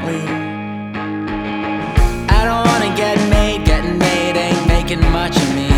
I don't wanna get made, getting made ain't making much of me.